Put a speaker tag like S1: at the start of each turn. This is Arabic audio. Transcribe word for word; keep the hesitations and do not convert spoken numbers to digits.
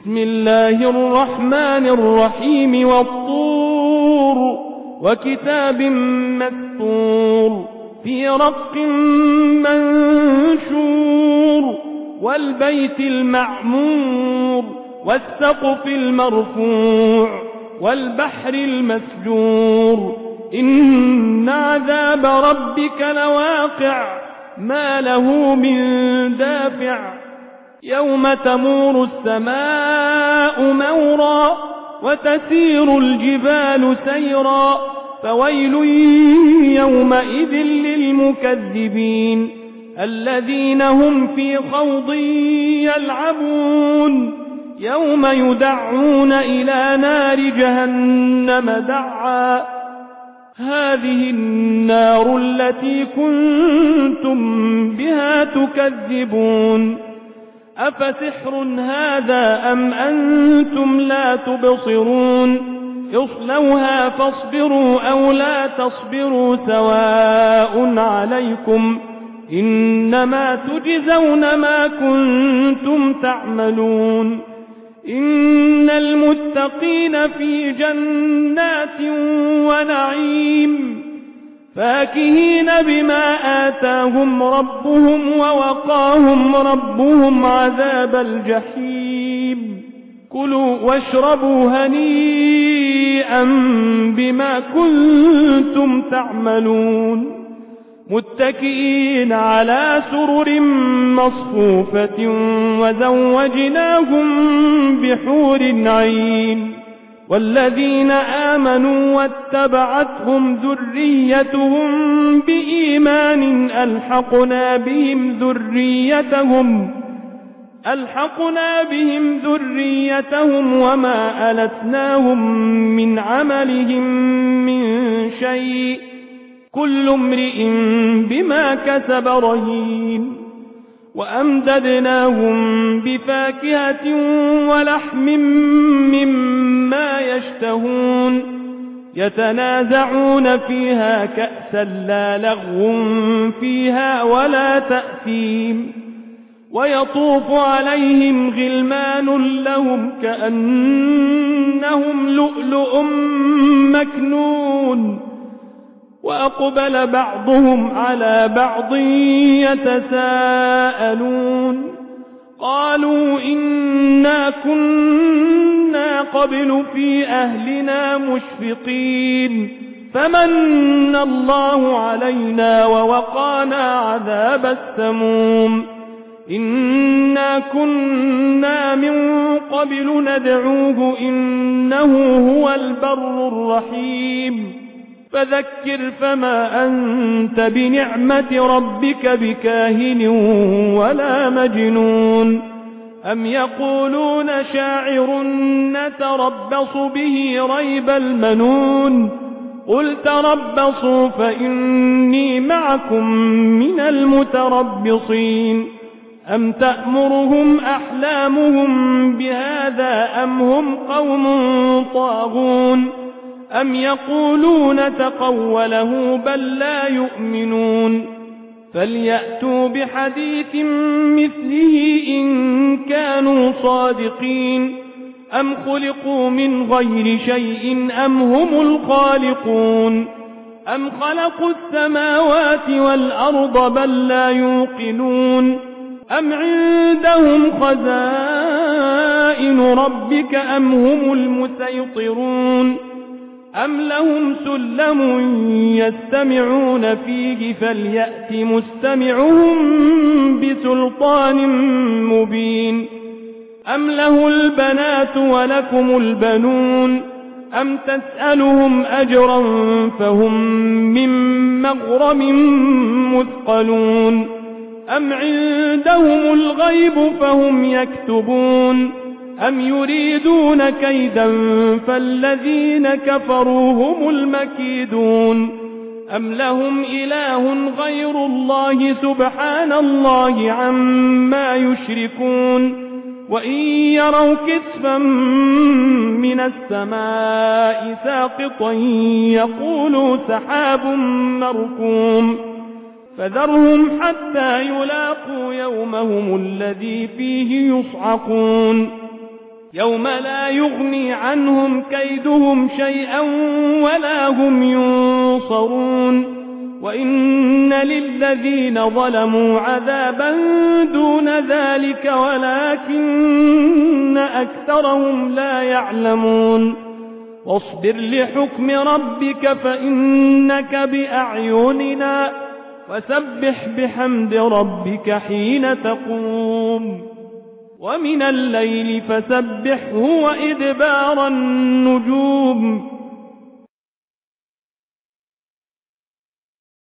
S1: بسم الله الرحمن الرحيم والطور وكتاب مسطور في رق منشور والبيت المعمور والسقف المرفوع والبحر المسجور إن عذاب ربك لواقع ما له من دافع يوم تمور السماء مورا وتسير الجبال سيرا فويل يومئذ للمكذبين الذين هم في خوض يلعبون يوم يدعون إلى نار جهنم دعا هذه النار التي كنتم بها تكذبون أفسحر هذا أم أنتم لا تبصرون اصلوها فاصبروا أو لا تصبروا سواء عليكم إنما تجزون ما كنتم تعملون إن المتقين في جنات ونعيم فاكهين بما آتاهم ربهم ووقاهم ربهم عذاب الجحيم كلوا واشربوا هنيئا بما كنتم تعملون متكئين على سرر مصفوفة وزوجناهم بحور عين والذين آمنوا واتبعتهم ذريتهم بإيمان ألحقنا بهم ذريتهم ألحقنا بهم ذريتهم وما ألتناهم من عملهم من شيء كل امرئ بما كسب رهين وأمددناهم بفاكهة ولحم مما يشتهون يتنازعون فيها كأسا لا لغو فيها ولا تأثيم ويطوف عليهم غلمان لهم كأنهم لؤلؤ مكنون وأقبل بعضهم على بعض يتساءلون قالوا إنا كنا قبل في أهلنا مشفقين فمن الله علينا ووقانا عذاب السموم إنا كنا من قبل ندعوه إنه هو البر الرحيم فذكر فما أنت بنعمة ربك بكاهن ولا مجنون أم يقولون شاعر نتربص به ريب المنون قل تربصوا فإني معكم من المتربصين أم تأمرهم أحلامهم بهذا أم هم قوم طاغون أم يقولون تقوله بل لا يؤمنون فليأتوا بحديث مثله إن كانوا صادقين أم خلقوا من غير شيء أم هم الخالقون أم خلقوا السماوات والأرض بل لا يوقنون أم عندهم خزائن ربك أم هم المسيطرون أم لهم سلم يستمعون فيه فليأت مستمعهم بسلطان مبين أم له البنات ولكم البنون أم تسألهم أجرا فهم من مغرم مثقلون أم عندهم الغيب فهم يكتبون أم يريدون كيدا فالذين كفروا هم المكيدون أم لهم إله غير الله سبحان الله عما يشركون وإن يروا كسفا من السماء ساقطا يقولوا سحاب مركوم فذرهم حتى يلاقوا يومهم الذي فيه يصعقون يوم لا يغني عنهم كيدهم شيئا ولا هم ينصرون وإن للذين ظلموا عذابا دون ذلك ولكن أكثرهم لا يعلمون واصبر لحكم ربك فإنك بأعيننا وسبح بحمد ربك حين تقوم ومن الليل فسبحه وإدبار النجوم